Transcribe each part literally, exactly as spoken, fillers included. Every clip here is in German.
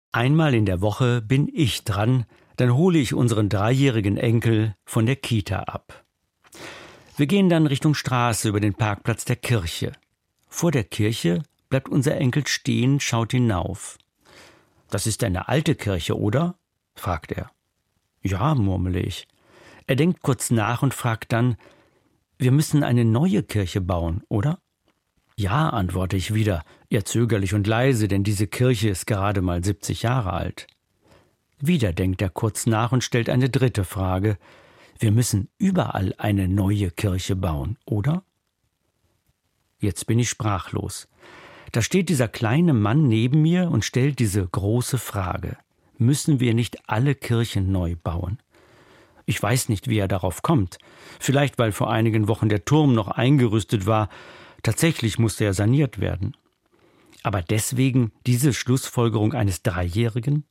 Einmal in der Woche bin ich dran, dann hole ich unseren dreijährigen Enkel von der Kita ab. Wir gehen dann Richtung Straße über den Parkplatz der Kirche. Vor der Kirche bleibt unser Enkel stehen, schaut hinauf. »Das ist eine alte Kirche, oder?« fragt er. »Ja«, murmele ich. Er denkt kurz nach und fragt dann, »Wir müssen eine neue Kirche bauen, oder?« »Ja«, antworte ich wieder, eher zögerlich und leise, denn diese Kirche ist gerade mal siebzig Jahre alt. Wieder denkt er kurz nach und stellt eine dritte Frage. »Wir müssen überall eine neue Kirche bauen, oder?« Jetzt bin ich sprachlos. Da steht dieser kleine Mann neben mir und stellt diese große Frage. Müssen wir nicht alle Kirchen neu bauen? Ich weiß nicht, wie er darauf kommt. Vielleicht, weil vor einigen Wochen der Turm noch eingerüstet war. Tatsächlich musste er saniert werden. Aber deswegen diese Schlussfolgerung eines Dreijährigen?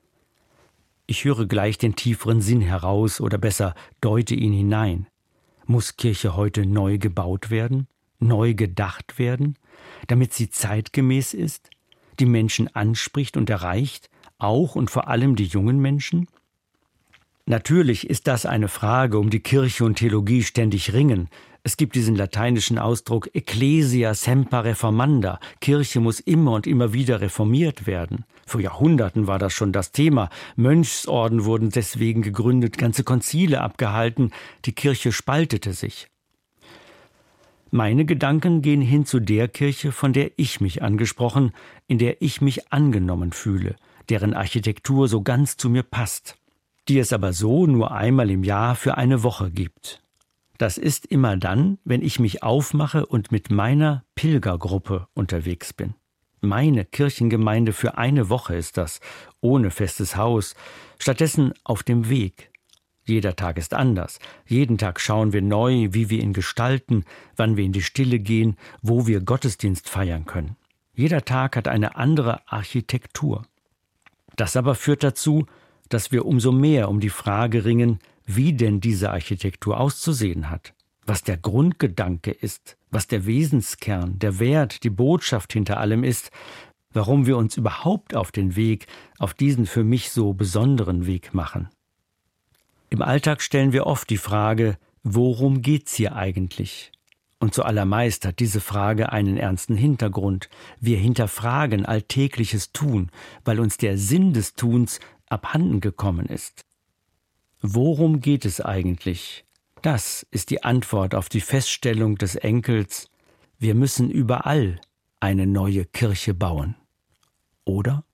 Ich höre gleich den tieferen Sinn heraus oder besser deute ihn hinein. Muss Kirche heute neu gebaut werden? Neu gedacht werden, damit sie zeitgemäß ist, die Menschen anspricht und erreicht, auch und vor allem die jungen Menschen? Natürlich ist das eine Frage, um die Kirche und Theologie ständig ringen. Es gibt diesen lateinischen Ausdruck Ecclesia semper reformanda. Kirche muss immer und immer wieder reformiert werden. Vor Jahrhunderten war das schon das Thema. Mönchsorden wurden deswegen gegründet, ganze Konzile abgehalten. Die Kirche spaltete sich. Meine Gedanken gehen hin zu der Kirche, von der ich mich angesprochen, in der ich mich angenommen fühle, deren Architektur so ganz zu mir passt, die es aber so nur einmal im Jahr für eine Woche gibt. Das ist immer dann, wenn ich mich aufmache und mit meiner Pilgergruppe unterwegs bin. Meine Kirchengemeinde für eine Woche ist das, ohne festes Haus, stattdessen auf dem Weg. Jeder Tag ist anders. Jeden Tag schauen wir neu, wie wir ihn gestalten, wann wir in die Stille gehen, wo wir Gottesdienst feiern können. Jeder Tag hat eine andere Architektur. Das aber führt dazu, dass wir umso mehr um die Frage ringen, wie denn diese Architektur auszusehen hat, was der Grundgedanke ist, was der Wesenskern, der Wert, die Botschaft hinter allem ist, warum wir uns überhaupt auf den Weg, auf diesen für mich so besonderen Weg machen. Im Alltag stellen wir oft die Frage, worum geht's hier eigentlich? Und zuallermeist hat diese Frage einen ernsten Hintergrund. Wir hinterfragen alltägliches Tun, weil uns der Sinn des Tuns abhanden gekommen ist. Worum geht es eigentlich? Das ist die Antwort auf die Feststellung des Enkels, wir müssen überall eine neue Kirche bauen. Oder?